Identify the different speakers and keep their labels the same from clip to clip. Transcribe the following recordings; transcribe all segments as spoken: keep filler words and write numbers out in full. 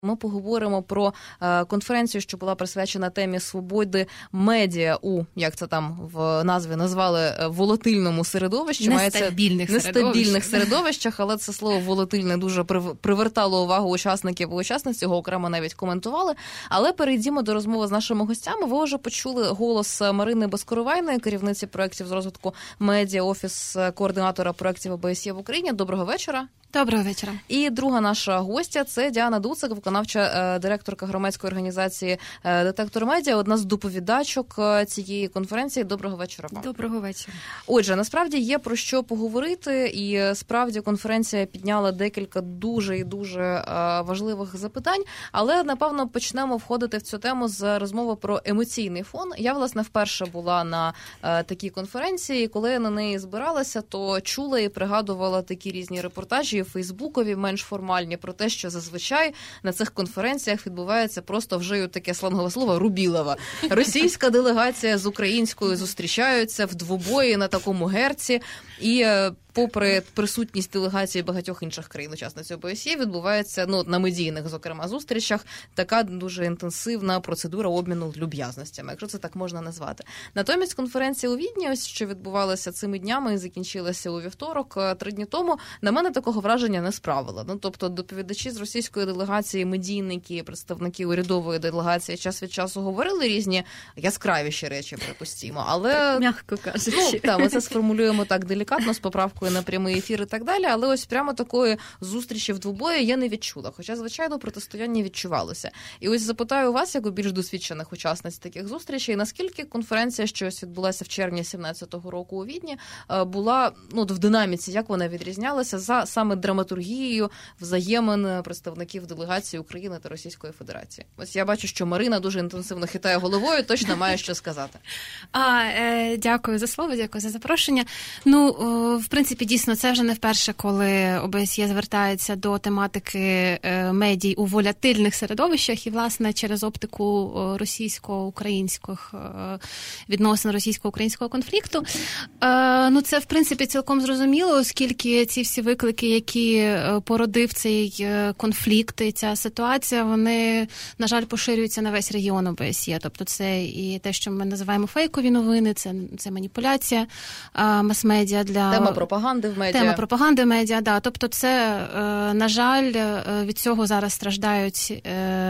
Speaker 1: Ми поговоримо про е, конференцію, що була присвячена темі свободи медіа у, як це там в назві назвали, волатильному середовищі.
Speaker 2: Нестабільних,
Speaker 1: нестабільних середовищах, але це слово волатильне дуже привертало увагу учасників і учасниць, його окремо навіть коментували. Але перейдімо до розмови з нашими гостями. Ви вже почули голос Марини Безкоровайної, керівниці проєктів з розвитку медіа, офіс координатора проєктів ОБСЄ в Україні. Доброго вечора.
Speaker 2: Доброго вечора.
Speaker 1: І друга наша гостя – це Діана Дуцик, виконавча директорка громадської організації «Детектор Медіа», одна з доповідачок цієї конференції. Доброго вечора вам.
Speaker 2: Доброго вечора.
Speaker 1: Отже, насправді є про що поговорити, і справді конференція підняла декілька дуже і дуже важливих запитань, але, напевно, почнемо входити в цю тему з розмови про емоційний фон. Я, власне, вперше була на такій конференції, і коли я на неї збиралася, то чула і пригадувала такі різні репортажі, фейсбукові, менш формальні, про те, що зазвичай на цих конференціях відбувається просто, вжию таке сленгове слово, рубілова. Російська делегація з українською зустрічаються в двобої на такому герці, і попри присутність делегації багатьох інших країн-учасниць ОБСЄ, відбувається, ну, на медійних, зокрема, зустрічах, така дуже інтенсивна процедура обміну люб'язностями, якщо це так можна назвати. Натомість конференція у Відні, ось що відбувалася цими днями і закінчилася у вівторок, три дні тому, на мене такого враження не справила. Ну, тобто доповідачі з російської делегації, медійники, представники урядової делегації час від часу говорили різні яскравіші речі, припустімо, але...
Speaker 2: М'яко кажучи.
Speaker 1: Ну, так, ми це сформулюємо так делікатно, з поправкою на прямий ефір і так далі, але ось прямо такої зустрічі в двобої я не відчула, хоча, звичайно, протистояння відчувалося. І ось запитаю вас, як у більш досвідчених учасниць таких зустрічей, наскільки конференція, що ось відбулася в червні сімнадцятого року у Відні, була, ну, в динаміці, як вона відрізнялася за саме драматургією взаємин представників делегації України та Російської Федерації? Ось я бачу, що Марина дуже інтенсивно хитає головою, точно має що сказати.
Speaker 2: А, е, дякую за слово, дякую за запрошення. Ну, о, в принципі, дійсно, це вже не вперше, коли ОБСЄ звертається до тематики е, медій у волатильних середовищах і, власне, через оптику російсько-українських е, відносин російсько-українського конфлікту. Е, ну, це, в принципі, цілком зрозуміло, оскільки ці всі виклики, які породив цей конфлікт і ця ситуація, вони, на жаль, поширюються на весь регіон ОБСЄ. Тобто це і те, що ми називаємо фейкові новини, це, це маніпуляція а, мас-медіа для...
Speaker 1: Тема пропаганди в медіа.
Speaker 2: Тема пропаганди в медіа, да. Тобто це, на жаль, від цього зараз страждають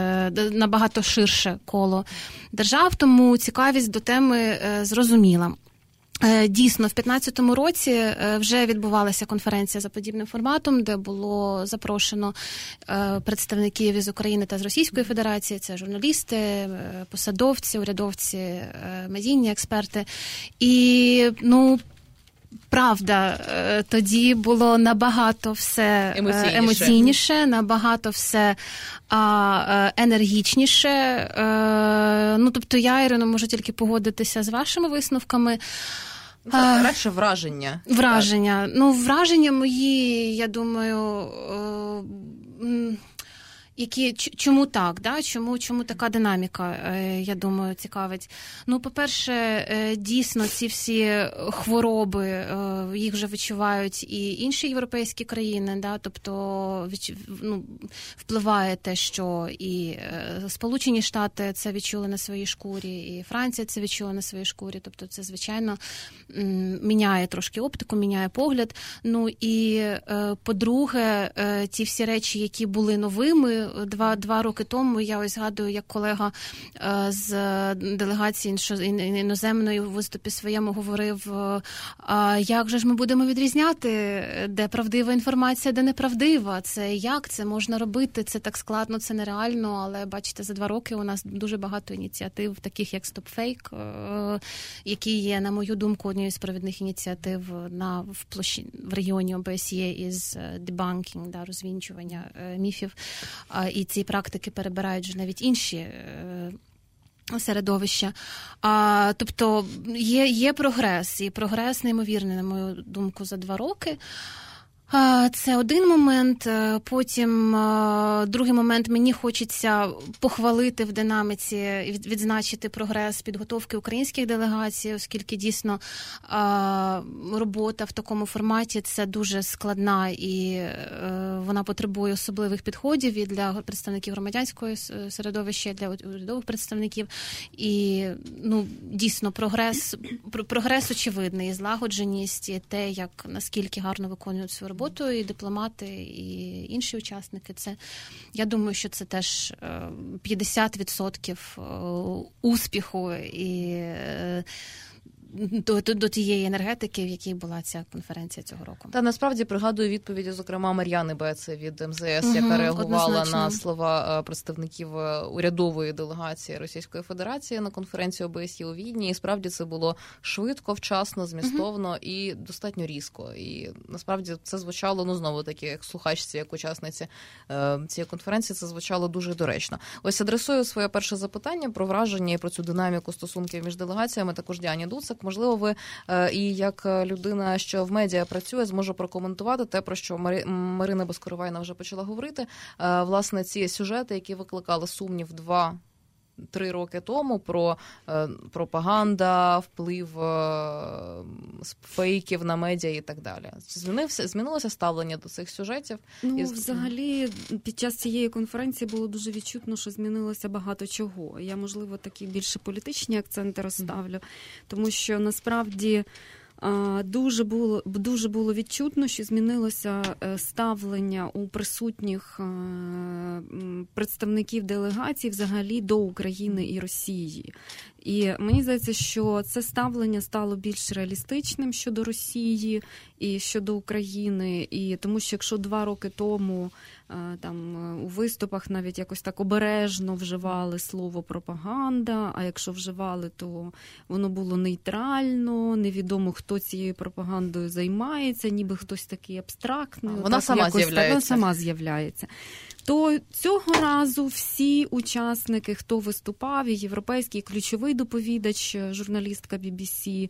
Speaker 2: набагато ширше коло держав, тому цікавість до теми зрозуміла. Дійсно, в п'ятнадцятому році вже відбувалася конференція за подібним форматом, де було запрошено представників із України та з Російської Федерації, це журналісти, посадовці, урядовці, медійні експерти. І, ну, правда, тоді було набагато все
Speaker 1: емоційніше,
Speaker 2: емоційніше набагато все а, енергічніше. Ну, тобто я, Ірино, можу тільки погодитися з вашими висновками.
Speaker 1: Це радше враження.
Speaker 2: Враження. Так. Ну, враження мої, я думаю, які, чому так, да? чому, чому така динаміка, я думаю, цікавить. Ну, по-перше, дійсно, ці всі хвороби, їх вже відчувають і інші європейські країни, да? Тобто, ну, впливає те, що і Сполучені Штати це відчули на своїй шкурі, і Франція це відчула на своїй шкурі, тобто це, звичайно, міняє трошки оптику, міняє погляд. Ну, і, по-друге, ті всі речі, які були новими, Два, два роки тому, я ось згадую, як колега е, з делегації іноземної в виступі своєму говорив, е, як же ж ми будемо відрізняти, де правдива інформація, де неправдива, це як це можна робити, це так складно, це нереально, але бачите, за два роки у нас дуже багато ініціатив, таких як StopFake, е, які є, на мою думку, однією з провідних ініціатив на, в, площі, в регіоні ОБСЄ із debunking, да, розвінчування е, міфів. І ці практики перебирають вже навіть інші е, середовища. А, тобто є, є прогрес, і прогрес неймовірний, на мою думку, за два роки. Це один момент. Потім другий момент. Мені хочеться похвалити в динаміці і відзначити прогрес підготовки українських делегацій, оскільки дійсно робота в такому форматі – це дуже складна і вона потребує особливих підходів і для представників громадянського середовища, і для урядових представників. І ну, дійсно прогрес, прогрес очевидний, і злагодженість, і те, як наскільки гарно виконують свою роботу, і дипломати, і інші учасники. Це, я думаю, що це теж п'ятдесят відсотків успіху і До, до, до тієї енергетики, в якій була ця конференція цього року.
Speaker 1: Та насправді пригадую відповіді, зокрема, Мар'яни Беце від ем зе ес, угу, яка реагувала однозначно на слова представників урядової делегації Російської Федерації на конференції о бе ес є у Відні. І справді це було швидко, вчасно, змістовно угу. і достатньо різко. І насправді це звучало, ну, знову таки, як слухачці, як учасниці е, цієї конференції, це звучало дуже доречно. Ось адресую своє перше запитання про враження і про цю динаміку стосунків між делегаціями також Діані Дуцик. Можливо, ви е, і як людина, що в медіа працює, зможе прокоментувати те, про що Мари... Марина Безкоровайна вже почала говорити. Е, власне, ці сюжети, які викликали сумнів два три роки тому про е, пропаганда, вплив е, фейків на медіа і так далі. Змінився, змінилося ставлення до цих сюжетів?
Speaker 3: Ну,
Speaker 1: і...
Speaker 3: взагалі, під час цієї конференції було дуже відчутно, що змінилося багато чого. Я, можливо, такі більше політичні акценти розставлю, тому що, насправді, Дуже було, дуже було відчутно, що змінилося ставлення у присутніх представників делегацій взагалі до України і Росії. І мені здається, що це ставлення стало більш реалістичним щодо Росії і щодо України. І тому що якщо два роки тому там у виступах навіть якось так обережно вживали слово пропаганда, а якщо вживали, то воно було нейтрально, невідомо, хто цією пропагандою займається, ніби хтось такий абстрактний.
Speaker 1: Вона
Speaker 3: так,
Speaker 1: сама
Speaker 3: якось,
Speaker 1: з'являється.
Speaker 3: Вона сама з'являється. То цього разу всі учасники, хто виступав, і європейський ключовий доповідач, журналістка бі бі сі,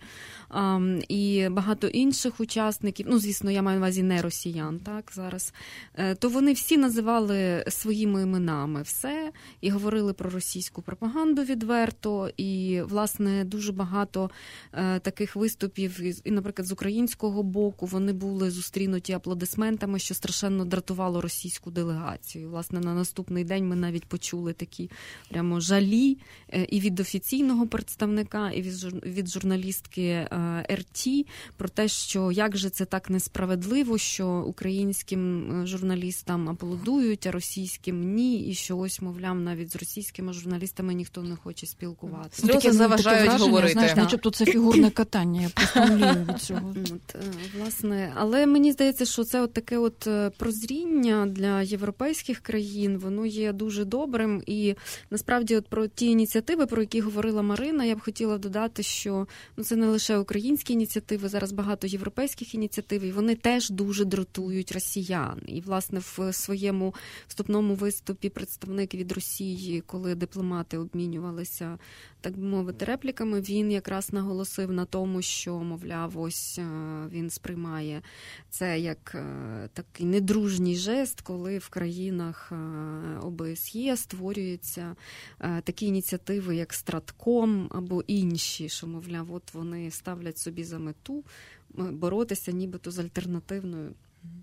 Speaker 3: і багато інших учасників, ну, звісно, я маю на увазі не росіян, так, зараз, то вони всі називали своїми іменами все, і говорили про російську пропаганду відверто, і, власне, дуже багато таких виступів, і, наприклад, з українського боку, вони були зустрінуті аплодисментами, що страшенно дратувало російську делегацію. І, власне, на наступний день ми навіть почули такі прямо жалі і від офіційного представника, і від журналістки ер ті про те, що як же це так несправедливо, що українським журналістам аплодують, а російським ні, і що ось, мовляв, навіть з російськими журналістами ніхто не хоче спілкуватися.
Speaker 1: Сльози
Speaker 4: таке,
Speaker 1: заважають
Speaker 4: таке враження,
Speaker 1: говорити.
Speaker 4: Знаєш, начебто це фігурне катання, я просто млію від цього.
Speaker 3: От, власне, але мені здається, що це от таке от прозріння для європейських країн, воно є дуже добрим, і насправді от про ті ініціативи, про які говорила Марина, я б хотіла додати, що ну, це не лише українські ініціативи, зараз багато європейських ініціатив, і вони теж дуже дратують росіян. І, власне, в своєму вступному виступі представник від Росії, коли дипломати обмінювалися, так би мовити, репліками, він якраз наголосив на тому, що, мовляв, ось він сприймає це як такий недружній жест, коли в країнах о бе ес є створюються такі ініціативи, як Стратком або інші, що, мовляв, от вони ставлять собі за мету боротися нібито з альтернативною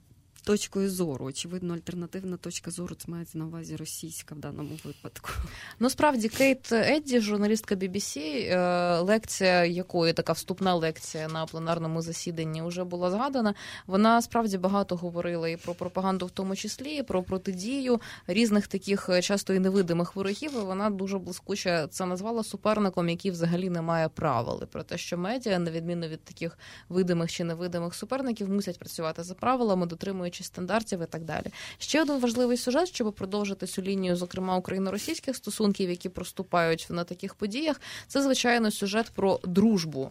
Speaker 3: точкою зору. Очевидно, альтернативна точка зору – це мається на увазі російська в даному випадку.
Speaker 1: Ну, справді, Кейт Едді, журналістка бі бі сі, лекція якої, така вступна лекція на пленарному засіданні вже була згадана, вона справді багато говорила і про пропаганду в тому числі, і про протидію різних таких часто і невидимих ворогів, і вона дуже блискуче це назвала суперником, який взагалі не має правил. І про те, що медіа, на відміну від таких видимих чи невидимих суперників, мусять працювати за правилами, дотримуючись стандартів і так далі. Ще один важливий сюжет, щоб продовжити цю лінію, зокрема, україно-російських стосунків, які проступають на таких подіях, це, звичайно, сюжет про дружбу.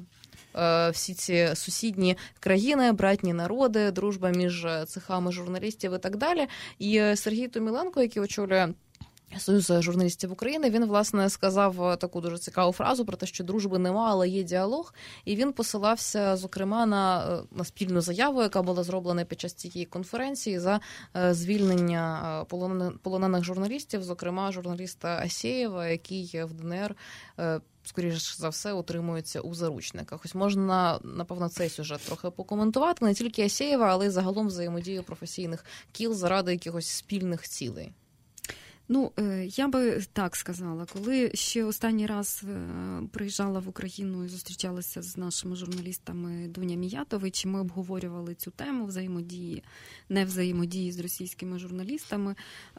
Speaker 1: Всі ці сусідні країни, братні народи, дружба між цехами журналістів і так далі. І Сергій Томіленко, який очолює Союз журналістів України, він, власне, сказав таку дуже цікаву фразу про те, що дружби нема, але є діалог. І він посилався, зокрема, на, на спільну заяву, яка була зроблена під час цієї конференції за звільнення полонених журналістів, зокрема, журналіста Асєєва, який в ДНР, скоріш за все, утримується у заручниках. Ось можна, напевно, цей сюжет трохи покоментувати. Не тільки Асєєва, але й загалом взаємодію професійних кіл заради якихось спільних цілей.
Speaker 3: Ну, я би так сказала, коли ще останній раз приїжджала в Україну і зустрічалася з нашими журналістами Дуня Міятович, ми обговорювали цю тему взаємодії, не взаємодії з російськими журналістами.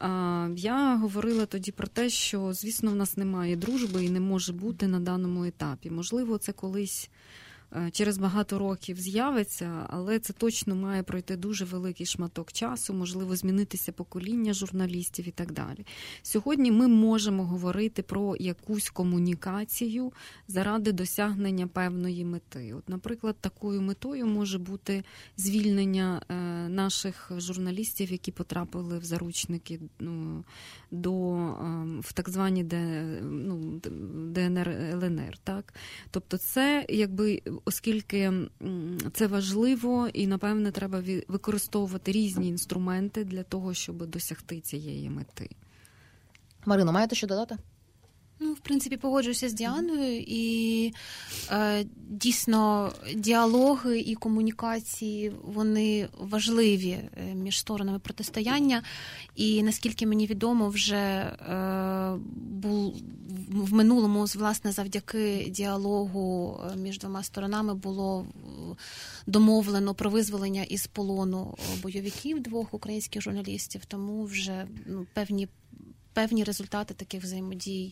Speaker 3: Я говорила тоді про те, що, звісно, в нас немає дружби і не може бути на даному етапі. Можливо, це колись через багато років з'явиться, але це точно має пройти дуже великий шматок часу, можливо, змінитися покоління журналістів і так далі. Сьогодні ми можемо говорити про якусь комунікацію заради досягнення певної мети. От, наприклад, такою метою може бути звільнення наших журналістів, які потрапили в заручники ну, до, в так звані ну, ДНР, ЛНР. Так? Тобто це, якби, оскільки це важливо і, напевне, треба використовувати різні інструменти для того, щоб досягти цієї мети.
Speaker 1: Марино, маєте що додати?
Speaker 2: Ну, в принципі, погоджуюся з Діаною, і е, дійсно діалоги і комунікації, вони важливі між сторонами протистояння, і, наскільки мені відомо, вже е, був в минулому, власне, завдяки діалогу між двома сторонами було домовлено про визволення із полону бойовиків двох українських журналістів, тому вже ну, певні Певні результати таких взаємодій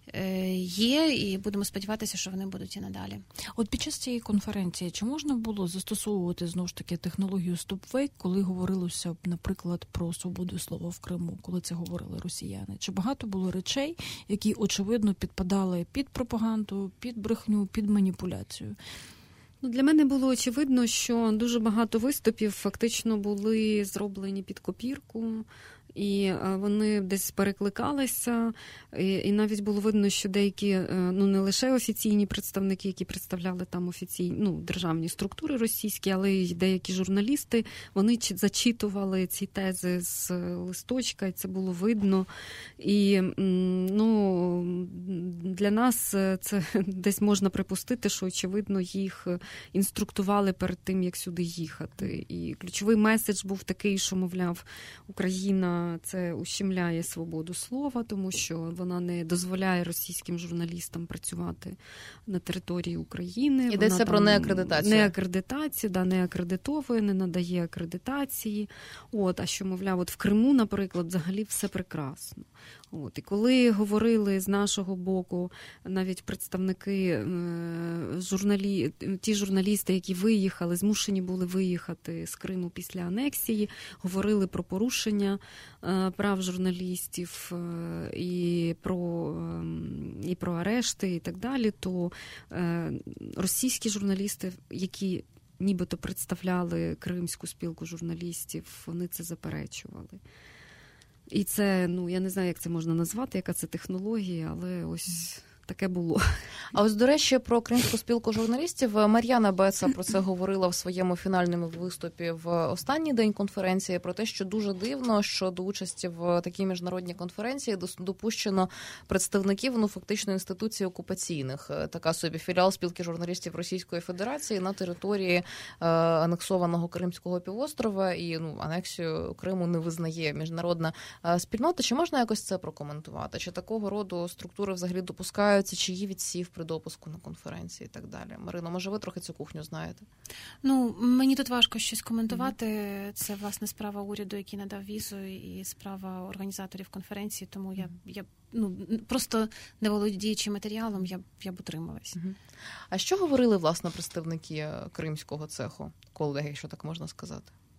Speaker 2: є, і будемо сподіватися, що вони будуть і надалі.
Speaker 4: От під час цієї конференції чи можна було застосовувати, знову ж таки, технологію стопфейк, коли говорилося, наприклад, про свободу слова в Криму, коли це говорили росіяни? Чи багато було речей, які, очевидно, підпадали під пропаганду, під брехню, під маніпуляцію?
Speaker 3: Ну, для мене було очевидно, що дуже багато виступів фактично були зроблені під копірку, і вони десь перекликалися, і навіть було видно, що деякі, ну не лише офіційні представники, які представляли там офіційні, ну, державні структури російські, але й деякі журналісти, вони зачитували ці тези з листочка, і це було видно. І, ну, для нас це десь можна припустити, що, очевидно, їх інструктували перед тим, як сюди їхати. І ключовий меседж був такий, що, мовляв, Україна це ущемляє свободу слова, тому що вона не дозволяє російським журналістам працювати на території України.
Speaker 1: Йдеться про неакредитацію.
Speaker 3: Неакредитацію, да, не акредитовує, не надає акредитації. От, а що, мовляв, от в Криму, наприклад, взагалі все прекрасно. От, і коли говорили з нашого боку навіть представники, журналі... ті журналісти, які виїхали, змушені були виїхати з Криму після анексії, говорили про порушення прав журналістів і про, і про арешти і так далі, то російські журналісти, які нібито представляли Кримську спілку журналістів, вони це заперечували. І це, ну, я не знаю, як це можна назвати, яка це технологія, але ось таке було.
Speaker 1: А ось, до речі, про Кримську спілку журналістів Мар'яна Беца про це говорила в своєму фінальному виступі в останній день конференції, про те, що дуже дивно, що до участі в такій міжнародній конференції допущено представників, ну, фактично, інституцій окупаційних. Така собі філіал спілки журналістів Російської Федерації на території е, анексованого Кримського півострова, і, ну, анексію Криму не визнає міжнародна е, спільнота. Чи можна якось це прокоментувати? Чи такого роду структури взагалі допускають? Чи є відсів при допуску на конференції і так далі? Марино, може ви трохи цю кухню знаєте?
Speaker 2: Ну, мені тут важко щось коментувати. Mm-hmm. Це, власне, справа уряду, який надав візу, і справа організаторів конференції, тому я, я ну, просто не володіючи матеріалом, я, я б утрималась.
Speaker 1: Mm-hmm. А що говорили, власне, представники кримського цеху, колеги, якщо так можна сказати?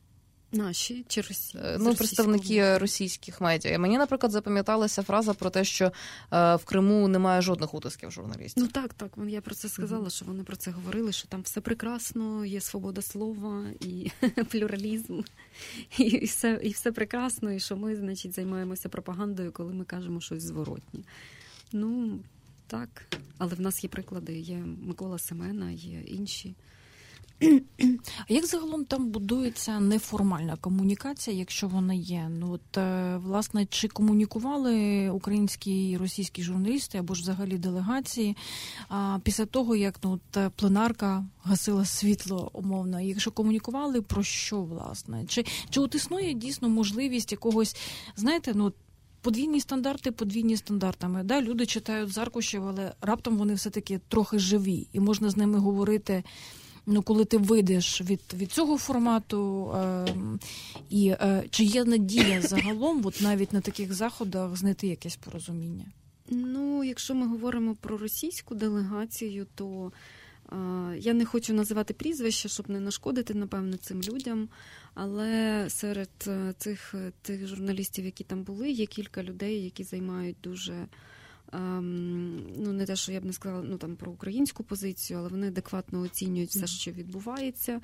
Speaker 3: Наші чи Росії?
Speaker 1: Ну, представники російських медіа. Мені, наприклад, запам'яталася фраза про те, що е, в Криму немає жодних утисків журналістів.
Speaker 3: Ну так, так. Я про це сказала, mm-hmm. що вони про це говорили, що там все прекрасно, є свобода слова і плюралізм, і, і, все, і все прекрасно, і що ми, значить, займаємося пропагандою, коли ми кажемо щось зворотнє. Ну, так. Але в нас є приклади, є Микола Семена, є інші.
Speaker 4: А як загалом там будується неформальна комунікація, якщо вона є? Ну от, власне, чи комунікували українські і російські журналісти або ж взагалі делегації а, після того, як ну, от, пленарка гасила світло умовно? Якщо комунікували, про що, власне? Чи, чи от існує дійсно можливість якогось, знаєте, ну, подвійні стандарти подвійні стандартами. Да? Люди читають з аркушів, але раптом вони все-таки трохи живі, і можна з ними говорити. Ну, коли ти вийдеш від, від цього формату, е, і е, чи є надія загалом, от навіть на таких заходах, знайти якесь порозуміння?
Speaker 3: Ну, якщо ми говоримо про російську делегацію, то е, я не хочу називати прізвища, щоб не нашкодити, напевно, цим людям, але серед цих тих журналістів, які там були, є кілька людей, які займають дуже... Ну, не те, що я б не сказала, ну, там, про українську позицію, але вони адекватно оцінюють все, що відбувається.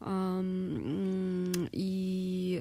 Speaker 3: І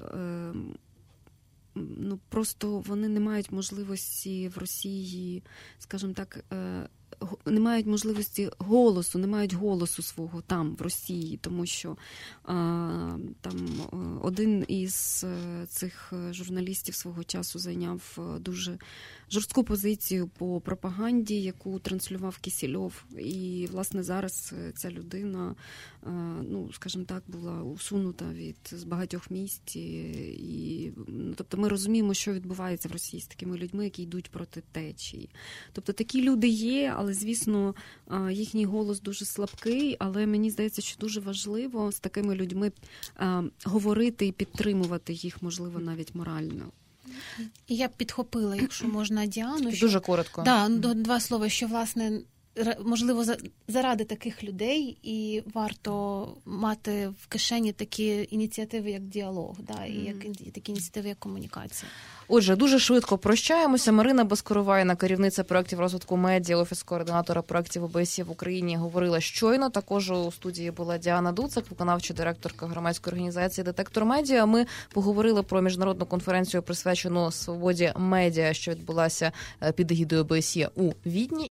Speaker 3: ну, просто вони не мають можливості в Росії, скажімо так, не мають можливості голосу, не мають голосу свого там, в Росії, тому що а, там один із цих журналістів свого часу зайняв дуже жорстку позицію по пропаганді, яку транслював Кісельов. І, власне, зараз ця людина, а, ну, скажімо так, була усунута від з багатьох місць. І, ну, тобто ми розуміємо, що відбувається в Росії з такими людьми, які йдуть проти течії. Тобто такі люди є, але, звісно, їхній голос дуже слабкий, але мені здається, що дуже важливо з такими людьми говорити і підтримувати їх, можливо, навіть морально.
Speaker 2: І я б підхопила, якщо можна, Діану.
Speaker 1: Що... Дуже коротко.
Speaker 2: Да, два слова, що, власне, можливо, заради таких людей і варто мати в кишені такі ініціативи, як діалог, да, і як, такі ініціативи, як комунікація.
Speaker 1: Отже, дуже швидко прощаємося. Марина Безкоровайна, керівниця проєктів розвитку медіа, офіс координатора проєктів о бе ес є в Україні, говорила щойно. Також у студії була Діана Дуцак, виконавча директорка громадської організації «Детектор медіа». Ми поговорили про міжнародну конференцію, присвячену свободі медіа, що відбулася під егідою о бе ес є у Відні.